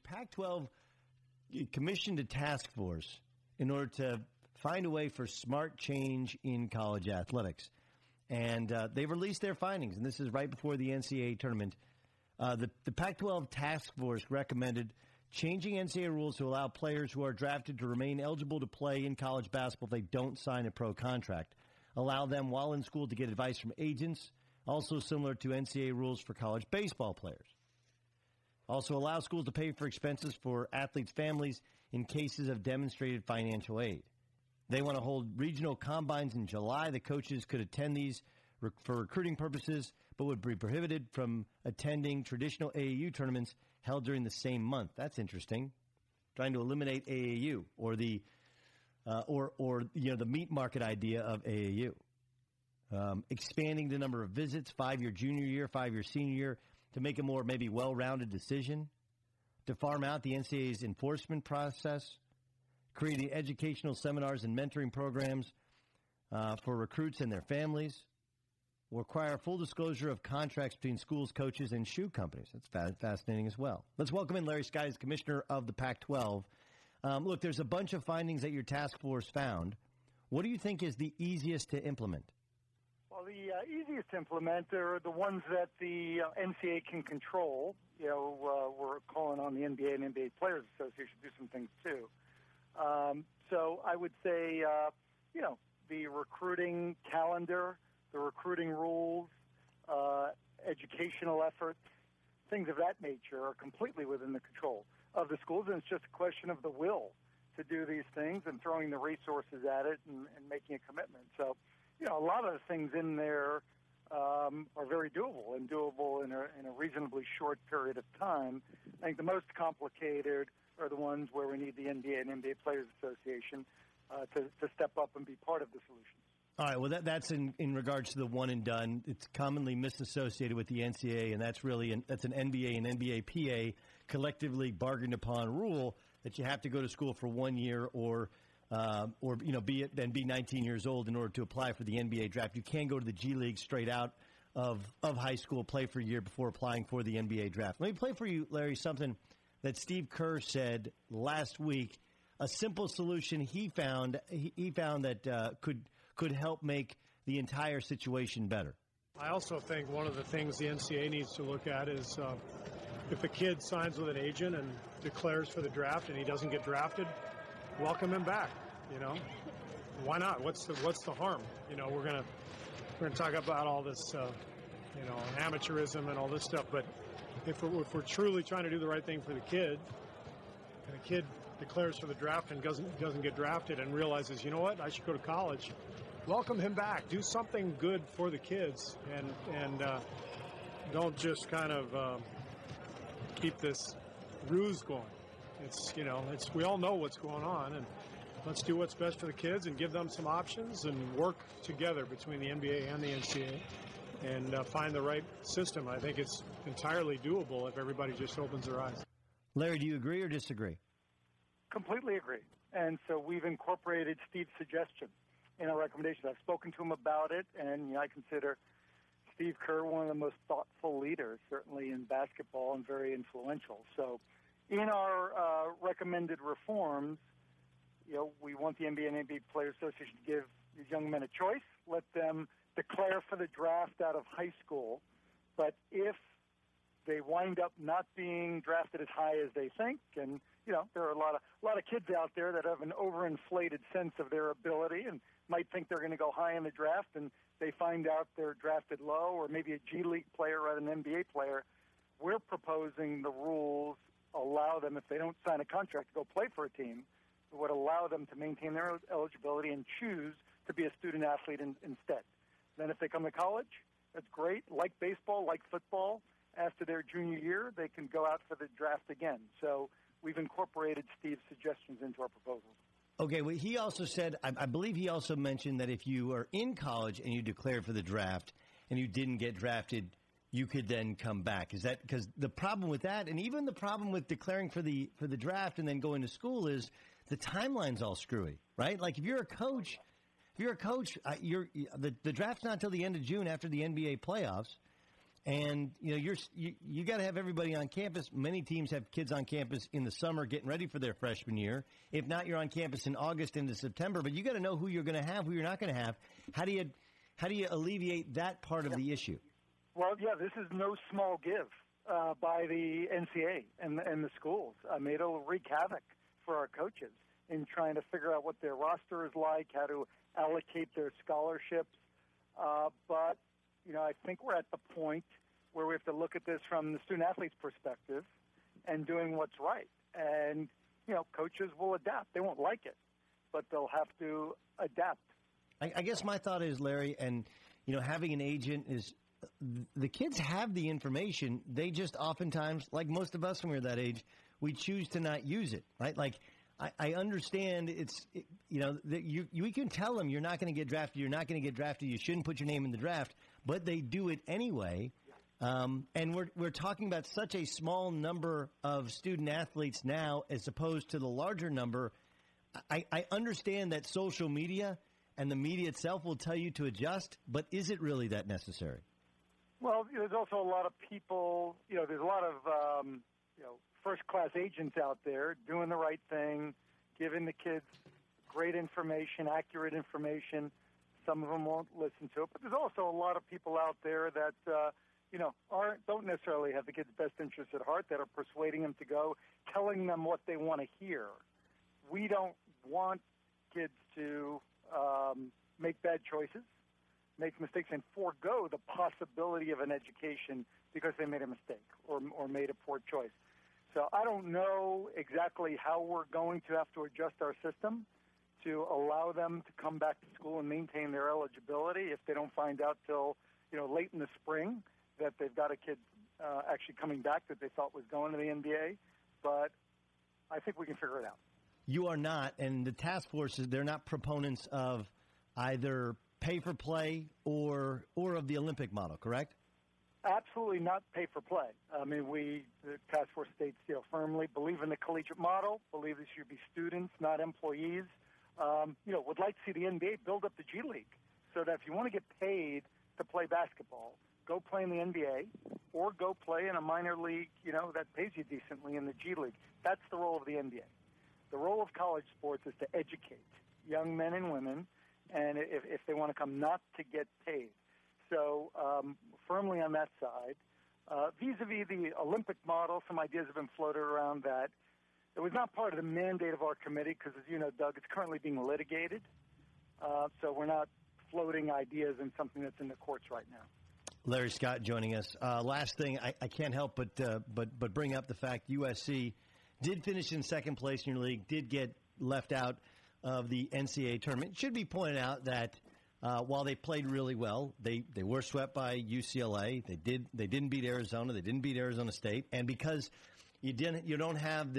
Pac-12 commissioned a task force in order to find a way for smart change in college athletics. And they released their findings, and this is right before the NCAA tournament. The Pac-12 task force recommended changing NCAA rules to allow players who are drafted to remain eligible to play in college basketball if they don't sign a pro contract. Allow them while in school to get advice from agents, also similar to NCAA rules for college baseball players. Also allow schools to pay for expenses for athletes' families in cases of demonstrated financial aid. They want to hold regional combines in July. The coaches could attend these for recruiting purposes, but would be prohibited from attending traditional AAU tournaments held during the same month. That's interesting. Trying to eliminate AAU or the the meat market idea of AAU. Expanding the number of visits, 5-year junior year, 5-year senior year, to make a more maybe well-rounded decision. To farm out the NCAA's enforcement process. Creating educational seminars and mentoring programs for recruits and their families. Require full disclosure of contracts between schools, coaches, and shoe companies. That's fascinating as well. Let's welcome in Larry Skies, Commissioner of the Pac-12. Look, there's a bunch of findings that your task force found. What do you think is the easiest to implement? Well, the easiest to implement are the ones that the NCAA can control. We're calling on the NBA and NBA Players Association to do some things too. So I would say, the recruiting calendar, the recruiting rules, educational efforts, things of that nature are completely within the control of the schools, and it's just a question of the will to do these things and throwing the resources at it and making a commitment. So, a lot of the things in there are very doable and doable in a reasonably short period of time. I think the most complicated are the ones where we need the NBA and NBA Players Association to step up and be part of the solution. All right, well, that's in regards to the one and done. It's commonly misassociated with the NCAA, and that's an NBA and NBA PA collectively bargained upon rule that you have to go to school for 1 year or be 19 years old in order to apply for the NBA draft. You can go to the G League straight out of high school, play for a year before applying for the NBA draft. Let me play for you, Larry, something that Steve Kerr said last week. A simple solution he found that could help make the entire situation better. I also think one of the things the NCAA needs to look at is if a kid signs with an agent and declares for the draft and he doesn't get drafted, welcome him back. Why not? What's the harm? We're gonna talk about all this, amateurism and all this stuff. But if we're truly trying to do the right thing for the kid, and the kid declares for the draft and doesn't get drafted and realizes, you know what, I should go to college, welcome him back. Do something good for the kids, and don't just kind of keep this ruse going. We all know what's going on, and let's do what's best for the kids and give them some options and work together between the NBA and the NCAA and find the right system. I think it's entirely doable if everybody just opens their eyes. Larry, do you agree or disagree? Completely agree. And so we've incorporated Steve's suggestion in our recommendations. I've spoken to him about it, and I consider Steve Kerr one of the most thoughtful leaders, certainly in basketball, and very influential. So in our recommended reforms, we want the NBA and NBA Players Association to give these young men a choice, let them declare for the draft out of high school. But if they wind up not being drafted as high as they think, and there are a lot of kids out there that have an overinflated sense of their ability and might think they're going to go high in the draft, and they find out they're drafted low, or maybe a G League player rather than an NBA player. We're proposing the rules allow them, if they don't sign a contract, to go play for a team. It would allow them to maintain their eligibility and choose to be a student athlete instead. Then if they come to college, that's great. Like baseball, like football, after their junior year, they can go out for the draft again. So we've incorporated Steve's suggestions into our proposals. Okay, well, he also said, I believe he also mentioned that if you are in college and you declared for the draft and you didn't get drafted, you could then come back. Is that because the problem with that, and even the problem with declaring for the draft and then going to school, is the timeline's all screwy, right? Like if you're a coach, the draft's not until the end of June after the NBA playoffs. And you got to have everybody on campus. Many teams have kids on campus in the summer getting ready for their freshman year. If not, you're on campus in August into September. But you got to know who you're going to have, who you're not going to have. How do you alleviate that part of the issue? Well, yeah, this is no small give by the NCAA and the schools. It'll wreak havoc for our coaches in trying to figure out what their roster is like, how to allocate their scholarships. But I think we're at the point where we have to look at this from the student-athlete's perspective and doing what's right. And, coaches will adapt. They won't like it, but they'll have to adapt. I guess my thought is, Larry, and, having an agent is the kids have the information. They just oftentimes, like most of us when we were that age, we choose to not use it, right? Like, I understand we can tell them you're not going to get drafted, you shouldn't put your name in the draft, but they do it anyway. And we're talking about such a small number of student athletes now as opposed to the larger number. I understand that social media and the media itself will tell you to adjust, but is it really that necessary? Well, there's also a lot of people, there's a lot of, first-class agents out there doing the right thing, giving the kids great information, accurate information. Some of them won't listen to it. But there's also a lot of people out there that, don't necessarily have the kids' best interests at heart, that are persuading them to go, telling them what they want to hear. We don't want kids to make bad choices, make mistakes, and forego the possibility of an education because they made a mistake or made a poor choice. So I don't know exactly how we're going to have to adjust our system to allow them to come back to school and maintain their eligibility if they don't find out till late in the spring that they've got a kid actually coming back that they thought was going to the NBA. But I think we can figure it out. You are not, and the task forces, they're not proponents of either pay for play or of the Olympic model, correct? Absolutely not pay for play. The task force states, firmly believe in the collegiate model, believe this should be students, not employees. Would like to see the NBA build up the G League so that if you want to get paid to play basketball, go play in the NBA or go play in a minor league, that pays you decently in the G League. That's the role of the NBA. The role of college sports is to educate young men and women, and if they want to come, not to get paid. So firmly on that side. Vis-a-vis the Olympic model, some ideas have been floated around that. It was not part of the mandate of our committee because, as you know, Doug, it's currently being litigated. So we're not floating ideas in something that's in the courts right now. Larry Scott joining us. Last thing, I can't help but bring up the fact USC did finish in second place in your league, did get left out of the NCAA tournament. It should be pointed out that while they played really well, they were swept by UCLA. They didn't beat Arizona. They didn't beat Arizona State. And because you don't have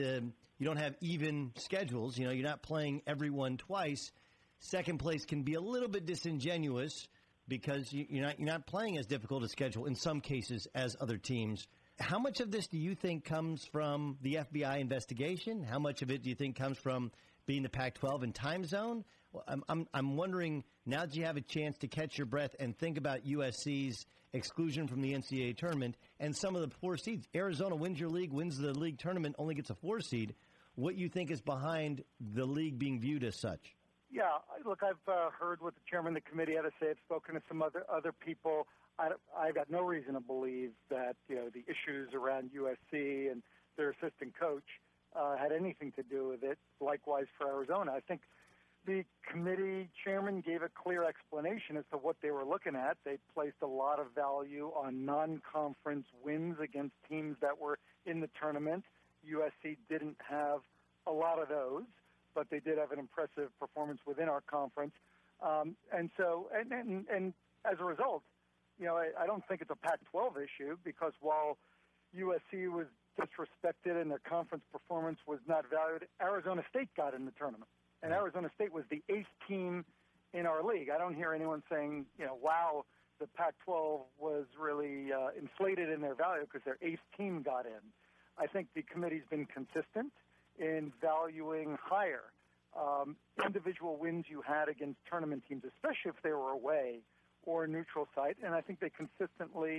even schedules, you're not playing everyone twice. Second place can be a little bit disingenuous because you're not playing as difficult a schedule in some cases as other teams. How much of this do you think comes from the FBI investigation? How much of it do you think comes from being the Pac-12 and time zone? I'm wondering, now that you have a chance to catch your breath and think about USC's exclusion from the NCAA tournament and some of the 4 seeds. Arizona wins your league, wins the league tournament, only gets a 4 seed. What you think is behind the league being viewed as such? Yeah, look, I've heard what the chairman of the committee had to say. I've spoken to some other people. I've got no reason to believe that the issues around USC and their assistant coach had anything to do with it. Likewise for Arizona. I think the committee chairman gave a clear explanation as to what they were looking at. They placed a lot of value on non-conference wins against teams that were in the tournament. USC didn't have a lot of those, but they did have an impressive performance within our conference. And as a result, I don't think it's a Pac-12 issue because while USC was disrespected and their conference performance was not valued, Arizona State got in the tournament. And Arizona State was the 8th team in our league. I don't hear anyone saying, wow, the Pac-12 was really inflated in their value because their 8th team got in. I think the committee's been consistent in valuing higher individual wins you had against tournament teams, especially if they were away or a neutral site. And I think they consistently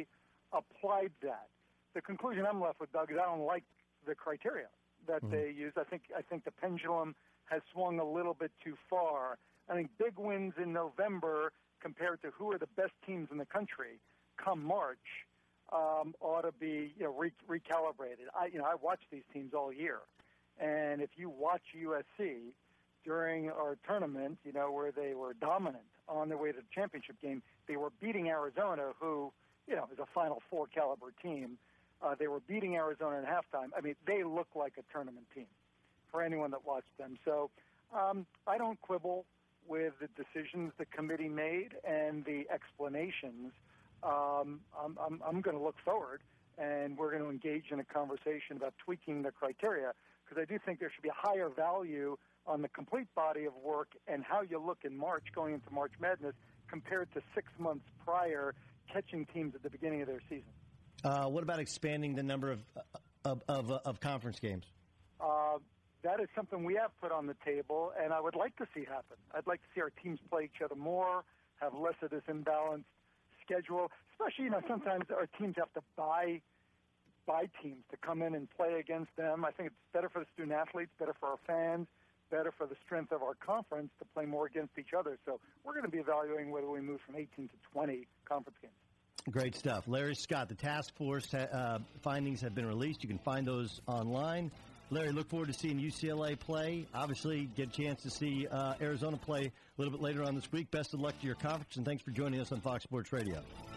applied that. The conclusion I'm left with, Doug, is I don't like the criteria that they use. I think the pendulum has swung a little bit too far. I think big wins in November compared to who are the best teams in the country come March ought to be recalibrated. I watch these teams all year, and if you watch USC during our tournament, where they were dominant on their way to the championship game, they were beating Arizona, who is a Final Four caliber team. They were beating Arizona in halftime. I mean, they look like a tournament team for anyone that watched them. So I don't quibble with the decisions the committee made and the explanations. I'm going to look forward, and we're going to engage in a conversation about tweaking the criteria, because I do think there should be a higher value on the complete body of work and how you look in March going into March Madness compared to 6 months prior catching teams at the beginning of their season. What about expanding the number of conference games? That is something we have put on the table, and I would like to see happen. I'd like to see our teams play each other more, have less of this imbalanced schedule, especially, sometimes our teams have to buy teams to come in and play against them. I think it's better for the student athletes, better for our fans, better for the strength of our conference to play more against each other. So we're going to be evaluating whether we move from 18 to 20 conference games. Great stuff. Larry Scott, the task force findings have been released. You can find those online. Larry, look forward to seeing UCLA play. Obviously, get a chance to see Arizona play a little bit later on this week. Best of luck to your conference, and thanks for joining us on Fox Sports Radio.